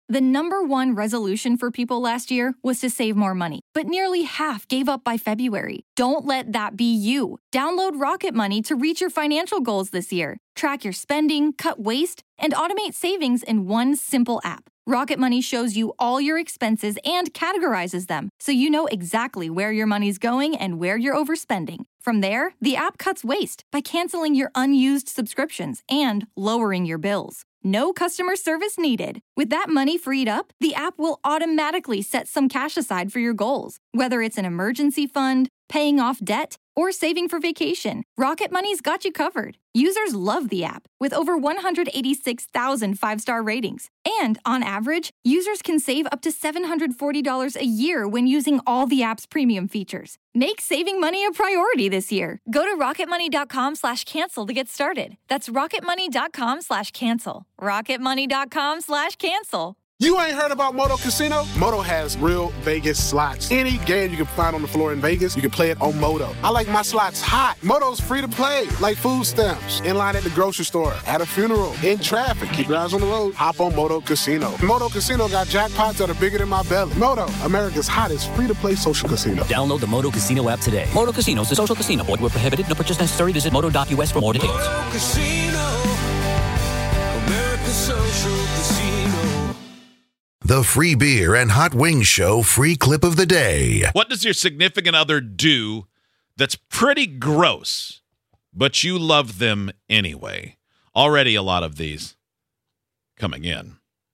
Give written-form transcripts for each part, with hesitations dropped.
The number one resolution for people last year was to save more money, but nearly half gave up by February. Don't let that be you. Download Rocket Money to reach your financial goals this year. Track your spending, cut waste, and automate savings in one simple app. Rocket Money shows you all your expenses and categorizes them, so you know exactly where your money's going and where you're overspending. From there, the app cuts waste by canceling your unused subscriptions and lowering your bills. No customer service needed. With that money freed up, the app will automatically set some cash aside for your goals. Whether it's an emergency fund, paying off debt, or saving for vacation, Rocket Money's got you covered. Users love the app, with over 186,000 five-star ratings. And on average, users can save up to $740 a year when using all the app's premium features. Make saving money a priority this year. Go to rocketmoney.com/cancel to get started. That's rocketmoney.com/cancel. rocketmoney.com/cancel. You ain't heard about Moto Casino? Moto has real Vegas slots. Any game you can find on the floor in Vegas, you can play it on Moto. I like my slots hot. Moto's free to play, like food stamps. In line at the grocery store, at a funeral, in traffic. Keep your eyes on the road. Hop on Moto Casino. Moto Casino got jackpots that are bigger than my belly. Moto, America's hottest free-to-play social casino. Download the Moto Casino app today. Moto Casino is a social casino. Void where prohibited. No purchase necessary. Visit moto.us for more details. Moto Casino, America's social casino. The Free Beer and Hot Wings Show free clip of the day. What does your significant other do that's pretty gross, but you love them anyway? Already a lot of these coming in.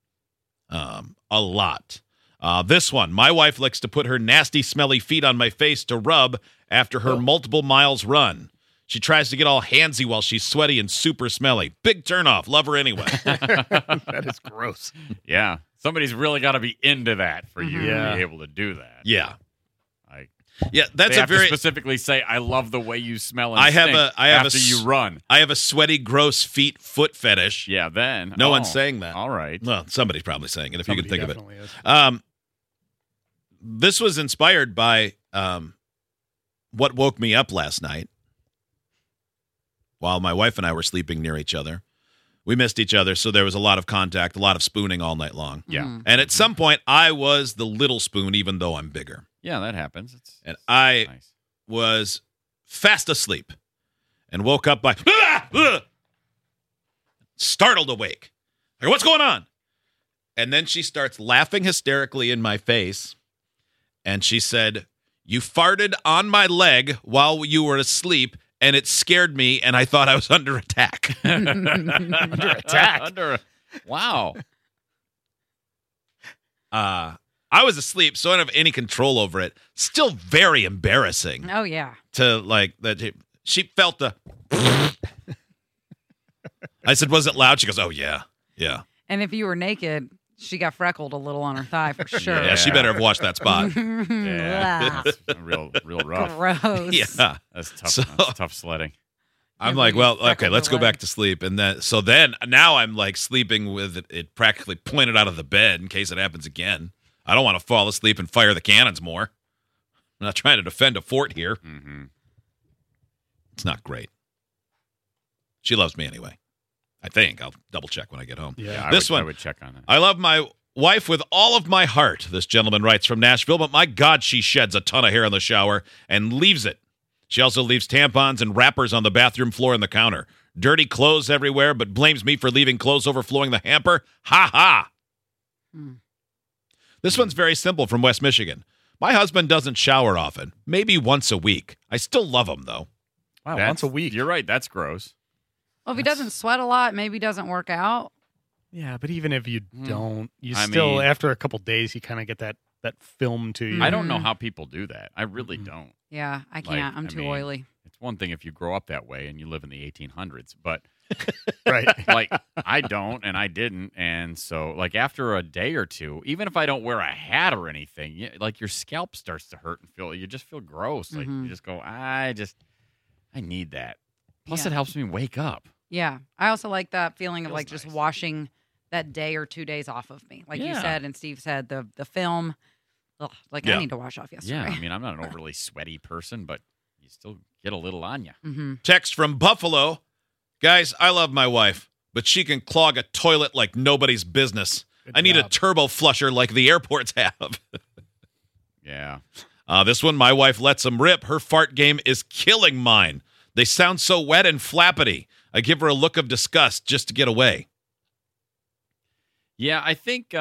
A lot. This one, my wife likes to put her nasty, smelly feet on my face to rub after her multiple miles run. She tries to get all handsy while she's sweaty and super smelly. Big turnoff. Love her anyway. That is gross. Yeah. Somebody's really got to be into that for you to be able to do that. Yeah. Yeah, that's they a have very to specifically say, I love the way you smell and I have stink after you run. I have a sweaty, gross foot fetish. Yeah, then. No one's saying that. All right. Well, somebody's probably saying it if you can think of it. Is. This was inspired by what woke me up last night while my wife and I were sleeping near each other. We missed each other, so there was a lot of contact, a lot of spooning all night long. Yeah. And at some point, I was the little spoon, even though I'm bigger. Yeah, that happens. I nice. was fast asleep and woke up by startled awake. I go, what's going on? And then she starts laughing hysterically in my face, and she said, you farted on my leg while you were asleep, and it scared me, and I thought I was under attack. Under attack? Wow. I was asleep, so I don't have any control over it. Still very embarrassing. Oh, yeah. To, like, that she felt the... I said, was it loud? She goes, oh, yeah. And if you were naked, she got freckled a little on her thigh for sure. Yeah, she better have washed that spot. Yeah. That's real rough. Gross. Yeah. That's tough. That's tough sledding. I'm like, well, okay, let's go back to sleep. And then now I'm like sleeping with it practically pointed out of the bed in case it happens again. I don't want to fall asleep and fire the cannons more. I'm not trying to defend a fort here. Mm-hmm. It's not great. She loves me anyway. I think. I'll double check when I get home. Yeah, I would check on it. I love my wife with all of my heart, this gentleman writes from Nashville, but my God, she sheds a ton of hair in the shower and leaves it. She also leaves tampons and wrappers on the bathroom floor and the counter. Dirty clothes everywhere, but blames me for leaving clothes overflowing the hamper. Ha ha. This one's very simple from West Michigan. My husband doesn't shower often, maybe once a week. I still love him, though. Wow, once a week. You're right. That's gross. Well, if he doesn't sweat a lot, maybe doesn't work out. Yeah, but even if you don't, I still, mean, after a couple days, you kind of get that film to you. I don't know how people do that. I really don't. Yeah, I can't. I'm too oily. It's one thing if you grow up that way and you live in the 1800s, but right, like I don't and I didn't, and so like after a day or two, even if I don't wear a hat or anything, like your scalp starts to hurt and you just feel gross. Like you just go, I need that. Plus, it helps me wake up. Yeah, I also like that feeling of like just washing that day or 2 days off of me, like you said and Steve said. The film, I need to wash off yesterday. Yeah, I mean, I'm not an overly sweaty person, but you still get a little on you. Text from Buffalo. Guys, I love my wife, but she can clog a toilet like nobody's business. I need a turbo flusher like the airports have. Yeah. This one, my wife lets them rip. Her fart game is killing mine. They sound so wet and flappity. I give her a look of disgust just to get away. Yeah, I think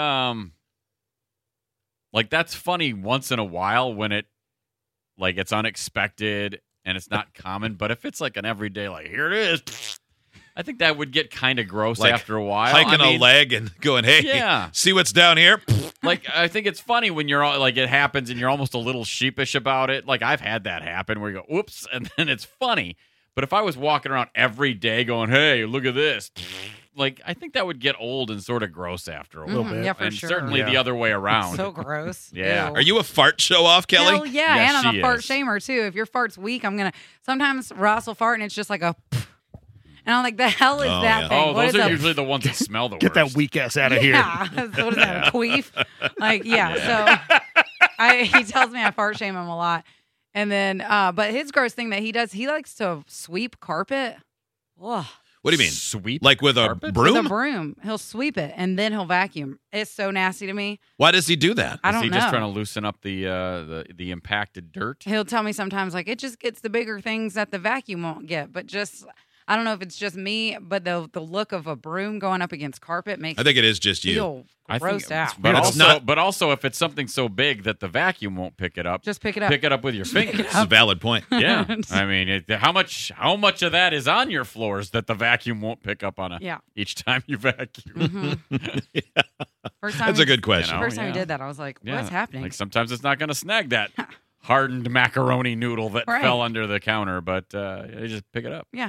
like that's funny once in a while when it's unexpected and it's not common. But if it's like an everyday, like here it is, I think that would get kind of gross Like after a while. Hiking a leg and going, hey, Yeah. see what's down here? Like, I think it's funny when you're all, like, it happens and you're almost a little sheepish about it. Like, I've had that happen where you go, oops, and then it's funny. But if I was walking around every day going, hey, look at this, like, I think that would get old and sort of gross after a while. Mhm, yeah, for and sure. certainly the other way around. So gross. Yeah. Ew. Are you a fart show-off, Kelly? Hell yeah, Yes, and I'm she a fart is. shamer too. If your fart's weak, I'm gonna. Sometimes Ross will fart and it's just like a, and I'm like, the hell is Oh, that yeah. thing? Oh, What those is are a- usually the ones that smell the Get worst. that weak ass out of here. Yeah. So what is that? A queef? Like, yeah. So he tells me I fart shame him a lot. And then, but his gross thing that he does, he likes to sweep carpet. Ugh. What do you mean? Sweep Like with a carpet? broom? With a broom. He'll sweep it and then he'll vacuum. It's so nasty to me. Why does he do that? I Is don't he know. just trying to loosen up the impacted dirt? He'll tell me sometimes, like, it just gets the bigger things that the vacuum won't get. But just, I don't know if it's just me, but the look of a broom going up against carpet makes I think it is just me you. feel grossed out. But It's also, not- but also, if it's something so big that the vacuum won't pick it up, Just pick it up. pick it up with your fingers. It's a valid point. Yeah, I mean, how much of that is on your floors that the vacuum won't pick up on Yeah. each time you vacuum? First time That's a good question. You know? First time yeah. he did that, I was like, what's happening? Like sometimes it's not going to snag that hardened macaroni noodle that Right. fell under the counter, but you just pick it up. Yeah.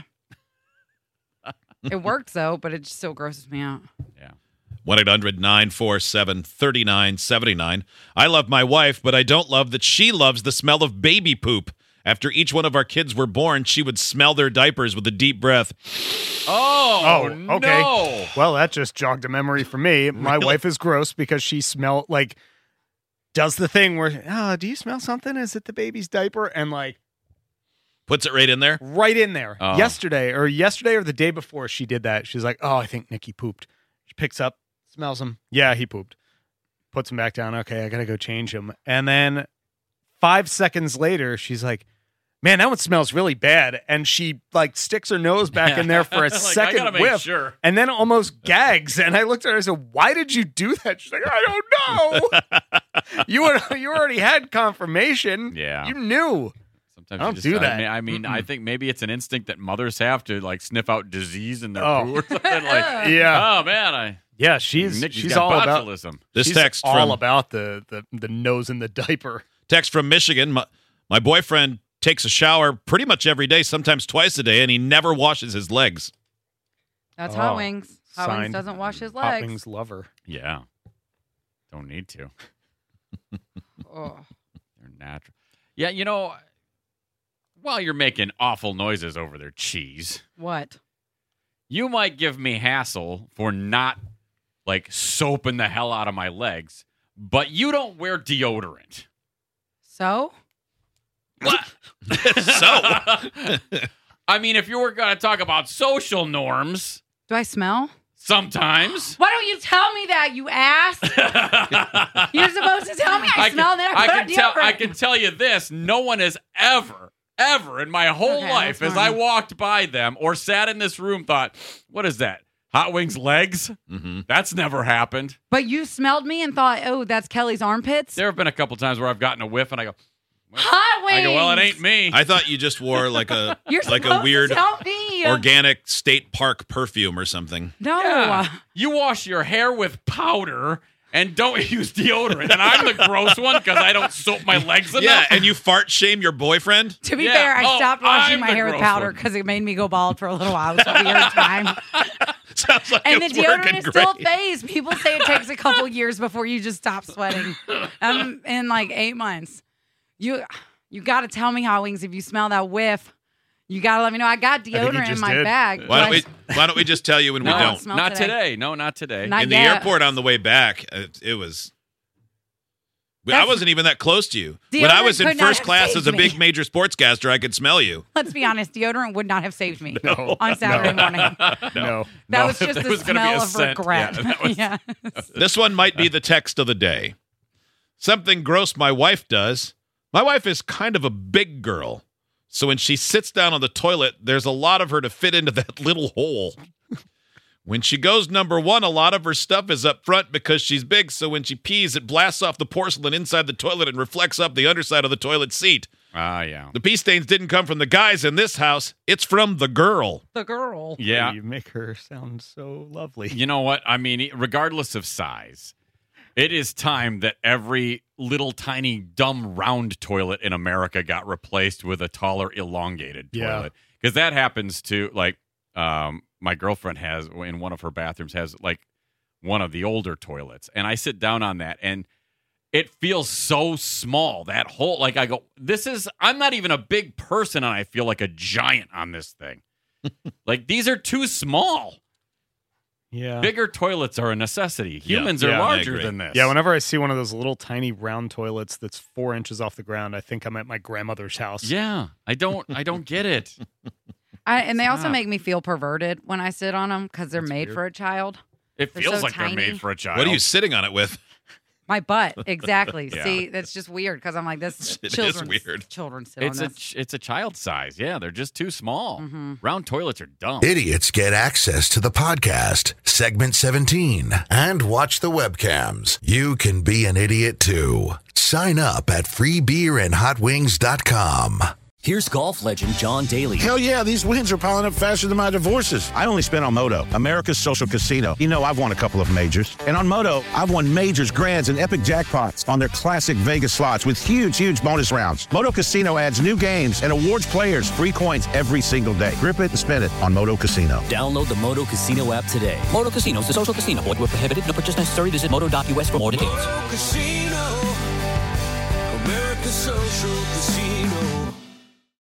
It works though, but it just still grosses me out. Yeah. 1-800-947-3979. I love my wife, but I don't love that she loves the smell of baby poop. After each one of our kids were born, she would smell their diapers with a deep breath. Oh, okay. no. Well, that just jogged a memory for me. My wife is gross because she does the thing where, do you smell something? Is it the baby's diaper? And like Puts it right in there. right in there. Oh. Yesterday or the day before she did that. She's like, oh, I think Nicky pooped. She picks up, smells him. Yeah, he pooped. Puts him back down. Okay, I got to go change him. And then 5 seconds later, she's like, man, that one smells really bad. And she like sticks her nose back in there for a Like, I second gotta make whiff. sure. And then almost gags. And I looked at her and said, why did you do that? She's like, I don't know. you already had confirmation. Yeah. You knew. Sometimes I you don't just, do that. I mean, I think maybe it's an instinct that mothers have to like sniff out disease in their Oh. poo or something. Like, Yeah. oh man, Yeah, she's Nicky's all got about botulism. This she's text all from about the nose in the diaper. text from Michigan. My boyfriend takes a shower pretty much every day, sometimes twice a day, and he never washes his legs. That's Oh, Hot Wings. Hot Wings signed. doesn't wash his Hot legs. Wings lover. Yeah, don't need to. Oh. They're natural. Yeah, you know, while you're making awful noises over their cheese, What? you might give me hassle for not like soaping the hell out of my legs, but you don't wear deodorant. So? What? So, I mean, if you were going to talk about social norms, Do I smell? sometimes. Why don't you tell me that, you ass? You're supposed to tell me I smell, and then I put on deodorant. I can tell you this: no one has ever in my whole Okay, life, that's as I fine. walked by them or sat in this room, thought, "What is that? Hot Wings legs? mm-hmm. That's never happened." But you smelled me and thought, oh, that's Kelly's armpits? There have been a couple times where I've gotten a whiff and I go, Hot Wings! I go, well, it ain't me. I thought you just wore like a You're like a supposed weird to tell me. organic state park perfume or something. No. Yeah. You wash your hair with powder and don't use deodorant, and I'm the gross one because I don't soap my legs enough. Yeah, and you fart shame your boyfriend? To be Yeah. fair, I Oh, stopped washing I'm my the hair with gross powder one. because it made me go bald for a little while. It was a weird time. Sounds like And the it's working deodorant is great. still phased. People say it takes a couple years before you just stop sweating. In like 8 months. You got to tell me, Hot Wings, if you smell that whiff. You got to let me know. I got think you deodorant in just my did. bag. Why don't we just tell you when we No, don't? smell not today. today. No, not today. Not In the yet. airport on the way back, it was I wasn't even that close to you. When I was in Deodorant could not first have class saved as a me. big major sportscaster, I could smell you. Let's be honest, deodorant would not have saved me No. on Saturday morning. No. That was just there the was gonna be smell a of scent. regret. Yeah, that was- Yeah. This one might be the text of the day. Something gross my wife does. My wife is kind of a big girl. So when she sits down on the toilet, there's a lot of her to fit into that little hole. When she goes number one, a lot of her stuff is up front because she's big. So when she pees, it blasts off the porcelain inside the toilet and reflects up the underside of the toilet seat. Yeah. The pee stains didn't come from the guys in this house. It's from the girl. The girl. Yeah. You make her sound so lovely. You know what? I mean, regardless of size, it is time that every little tiny dumb round toilet in America got replaced with a taller elongated Yeah. toilet. Because that happens to, like, my girlfriend has, in one of her bathrooms, has, like, one of the older toilets. And I sit down on that, and it feels so small. That hole, like, I go, I'm not even a big person, and I feel like a giant on this thing. Like, these are too small. Yeah. Bigger toilets are a necessity. Humans are Yeah, I larger agree. than this. Yeah, whenever I see one of those little tiny round toilets that's 4 inches off the ground, I think I'm at my grandmother's house. Yeah, I don't get it. And they also Stop. make me feel perverted when I sit on them because they're made weird. for a child. It They're feels so like they're tiny. made for a child. What are you sitting on it with? My butt, exactly. Yeah. See, that's just weird because I'm like, this It is children. weird. Children sit It's on a this. it's a child size. Yeah, they're just too small. Mm-hmm. Round toilets are dumb. Idiots get access to the podcast, segment 17, and watch the webcams. You can be an idiot too. Sign up at freebeerandhotwings.com. Here's golf legend John Daly. Hell yeah, these wins are piling up faster than my divorces. I only spent on Moto, America's social casino. You know, I've won a couple of majors. And on Moto, I've won majors, grands, and epic jackpots on their classic Vegas slots with huge, huge bonus rounds. Moto Casino adds new games and awards players free coins every single day. Grip it and spin it on Moto Casino. Download the Moto Casino app today. Moto Casino is a social casino. Void where prohibited. No purchase necessary. Visit moto.us for more details. Moto Casino, America's social casino.